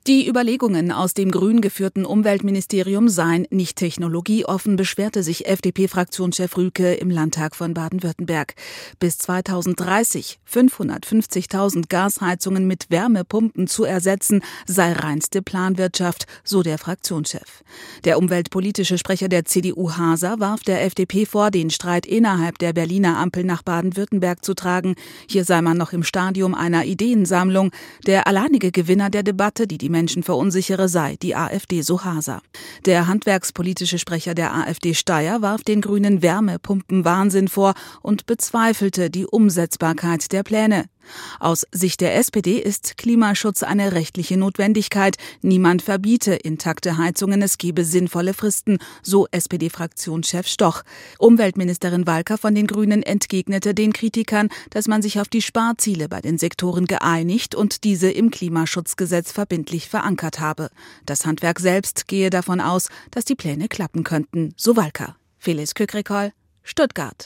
Die Überlegungen aus dem grün geführten Umweltministerium seien nicht technologieoffen, beschwerte sich FDP-Fraktionschef Rühlke im Landtag von Baden-Württemberg. Bis 2030 550.000 Gasheizungen mit Wärmepumpen zu ersetzen, sei reinste Planwirtschaft, so der Fraktionschef. Der umweltpolitische Sprecher der CDU Haser warf der FDP vor, den Streit innerhalb der Berliner Ampel nach Baden-Württemberg zu tragen. Hier sei man noch im Stadium einer Ideensammlung. Der alleinige Gewinner der Debatte, die Menschen verunsichere, sei die AfD, so Haser. Der handwerkspolitische Sprecher der AfD Steyer warf den Grünen Wärmepumpen-Wahnsinn vor und bezweifelte die Umsetzbarkeit der Pläne. Aus Sicht der SPD ist Klimaschutz eine rechtliche Notwendigkeit. Niemand verbiete intakte Heizungen, es gebe sinnvolle Fristen, so SPD-Fraktionschef Stoch. Umweltministerin Walker von den Grünen entgegnete den Kritikern, dass man sich auf die Sparziele bei den Sektoren geeinigt und diese im Klimaschutzgesetz verbindlich verankert habe. Das Handwerk selbst gehe davon aus, dass die Pläne klappen könnten, so Walker. Felice Kükrikol, Stuttgart.